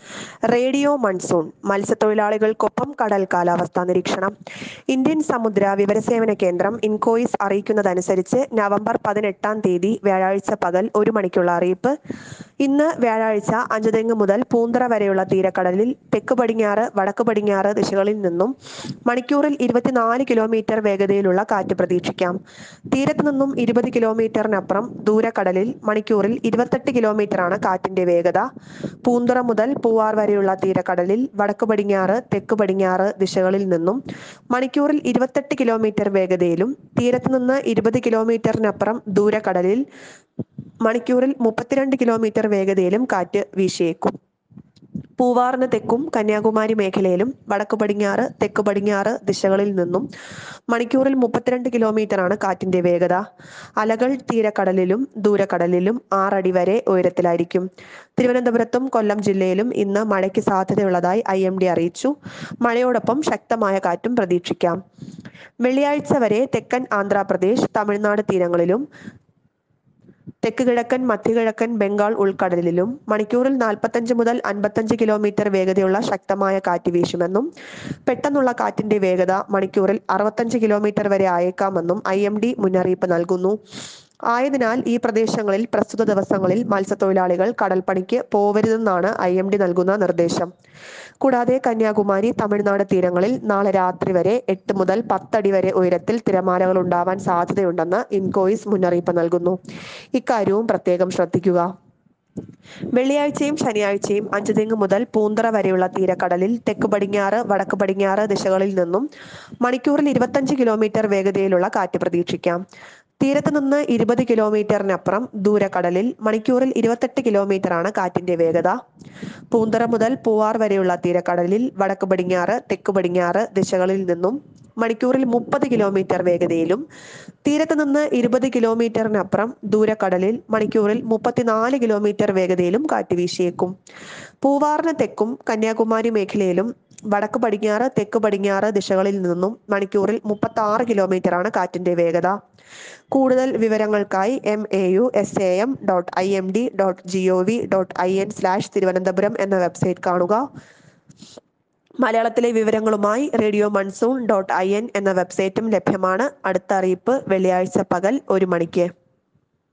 Radio monsoon മത്സ്യത്തൊഴിലാളികൾക്കൊപ്പം കടൽ കാലാവസ്ഥാ നിരീക്ഷണം. ഇന്ത്യൻ സമുദ്ര വിവരസേവന കേന്ദ്രം ഇൻകോയിസ് അറിയിക്കുന്നതനുസരിച്ച് നവംബർ 18 വ്യാഴാഴ്ച പകൽ 1 മണിക്കുള്ള അറിയിപ്പ്. ഇന്ന് വ്യാഴാഴ്ച അഞ്ചുതെങ്ങ് മുതൽ പൂന്തറ വരെയുള്ള തീരക്കടലിൽ തെക്ക് പടിഞ്ഞാറ് വടക്ക് പടിഞ്ഞാറ് ദിശകളിൽ നിന്നും മണിക്കൂറിൽ 24 കിലോമീറ്റർ വേഗതയിലുള്ള കാറ്റ് പ്രതീക്ഷിക്കാം. തീരത്ത് നിന്നും 20 കിലോമീറ്ററിനപ്പുറം ദൂരക്കടലിൽ മണിക്കൂറിൽ 28 കിലോമീറ്ററാണ് കാറ്റിന്റെ വേഗത. പൂന്തുറ മുതൽ പൂവാർ വരെയുള്ള തീരക്കടലിൽ വടക്ക് പടിഞ്ഞാറ് തെക്ക് പടിഞ്ഞാറ് ദിശകളിൽ നിന്നും മണിക്കൂറിൽ 28 കിലോമീറ്റർ വേഗതയിലും തീരത്ത് നിന്ന് 20 കിലോമീറ്ററിനപ്പുറം ദൂരക്കടലിൽ മണിക്കൂറിൽ 32 കിലോമീറ്റർ വേഗതയിലും കാറ്റ് വീശിയേക്കും. പൂവാറിന് തെക്കും കന്യാകുമാരി മേഖലയിലും വടക്ക് പടിഞ്ഞാറ് തെക്ക് പടിഞ്ഞാറ് ദിശകളിൽ നിന്നും മണിക്കൂറിൽ 32 കിലോമീറ്ററാണ് കാറ്റിന്റെ വേഗത. അലകൾ തീരക്കടലിലും ദൂരക്കടലിലും 6 അടി വരെ ഉയരത്തിലായിരിക്കും. തിരുവനന്തപുരത്തും കൊല്ലം ജില്ലയിലും ഇന്ന് മഴയ്ക്ക് സാധ്യതയുള്ളതായി IMD അറിയിച്ചു. മഴയോടൊപ്പം ശക്തമായ കാറ്റും പ്രതീക്ഷിക്കാം. വെള്ളിയാഴ്ച വരെ തെക്കൻ ആന്ധ്രാപ്രദേശ് തമിഴ്നാട് തീരങ്ങളിലും തെക്ക് കിഴക്കൻ മധ്യകിഴക്കൻ ബംഗാൾ ഉൾക്കടലിലും മണിക്കൂറിൽ 45 മുതൽ 55 കിലോമീറ്റർ വേഗതയുള്ള ശക്തമായ കാറ്റ് വീശുമെന്നും പെട്ടെന്നുള്ള കാറ്റിന്റെ വേഗത മണിക്കൂറിൽ 65 കിലോമീറ്റർ വരെ ആയേക്കാമെന്നും IMD മുന്നറിയിപ്പ് നൽകുന്നു. ആയതിനാൽ ഈ പ്രദേശങ്ങളിൽ പ്രസ്തുത ദിവസങ്ങളിൽ മത്സ്യത്തൊഴിലാളികൾ കടൽപ്പണിക്ക് പോവരുതെന്നാണ് IMD നൽകുന്ന നിർദ്ദേശം. കൂടാതെ കന്യാകുമാരി തമിഴ്നാട് തീരങ്ങളിൽ നാളെ രാത്രി വരെ 8 മുതൽ 10 അടി വരെ ഉയരത്തിൽ തിരമാലകൾ ഉണ്ടാവാൻ സാധ്യതയുണ്ടെന്ന് ഇൻകോയിസ് മുന്നറിയിപ്പ് നൽകുന്നു. ഇക്കാര്യവും പ്രത്യേകം ശ്രദ്ധിക്കുക. വെള്ളിയാഴ്ചയും ശനിയാഴ്ചയും അഞ്ചുതെങ്ങ് മുതൽ പൂന്തറ വരെയുള്ള തീരക്കടലിൽ തെക്ക് പടിഞ്ഞാറ് വടക്ക് പടിഞ്ഞാറ് ദിശകളിൽ നിന്നും മണിക്കൂറിൽ 25 കിലോമീറ്റർ വേഗതയിലുള്ള കാറ്റ് പ്രതീക്ഷിക്കാം. തീരത്ത് നിന്ന് 20 കിലോമീറ്ററിനപ്പുറം ദൂരക്കടലിൽ മണിക്കൂറിൽ 28 കിലോമീറ്ററാണ് കാറ്റിന്റെ വേഗത. പൂന്തറ മുതൽ പൂവാർ വരെയുള്ള തീരക്കടലിൽ വടക്ക് പടിഞ്ഞാറ് തെക്ക് പടിഞ്ഞാറ് ദിശകളിൽ നിന്നും മണിക്കൂറിൽ 30 കിലോമീറ്റർ വേഗതയിലും തീരത്ത് നിന്ന് 20 കിലോമീറ്ററിനപ്പുറം ദൂരക്കടലിൽ മണിക്കൂറിൽ 34 കിലോമീറ്റർ വേഗതയിലും കാറ്റ് വീശിയേക്കും. പൂവാറിന് തെക്കും കന്യാകുമാരി മേഖലയിലും വടക്ക് പടിഞ്ഞാറ് തെക്ക് പടിഞ്ഞാറ് ദിശകളിൽ നിന്നും മണിക്കൂറിൽ 36 കിലോമീറ്ററാണ് കാറ്റിന്റെ വേഗത. കൂടുതൽ വിവരങ്ങൾക്കായി MAUSAM.IMD.gov.in/തിരുവനന്തപുരം എന്ന വെബ്സൈറ്റ് കാണുക. മലയാളത്തിലെ വിവരങ്ങളുമായി റേഡിയോ മൺസൂൺ .in എന്ന വെബ്സൈറ്റും ലഭ്യമാണ്. അടുത്ത അറിയിപ്പ് വെള്ളിയാഴ്ച പകൽ 1 മണിക്ക്.